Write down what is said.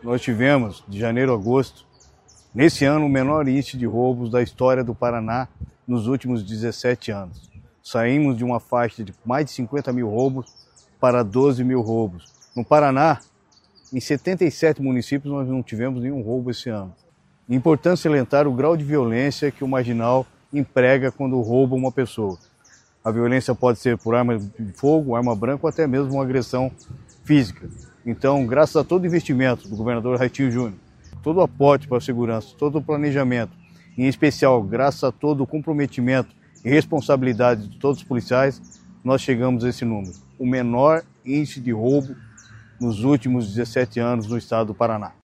nós tivemos, de janeiro a agosto, nesse ano, o menor índice de roubos da história do Paraná nos últimos 17 anos. Saímos de uma faixa de mais de 50 mil roubos para 12 mil roubos. No Paraná, em 77 municípios, nós não tivemos nenhum roubo esse ano. É importante salientar o grau de violência que o marginal emprega quando rouba uma pessoa. A violência pode ser por arma de fogo, arma branca ou até mesmo uma agressão física. Então, graças a todo o investimento do governador Ratinho Júnior, todo o aporte para a segurança, todo o planejamento, em especial graças a todo o comprometimento e responsabilidade de todos os policiais, nós chegamos a esse número. O menor índice de roubo nos últimos 17 anos no estado do Paraná.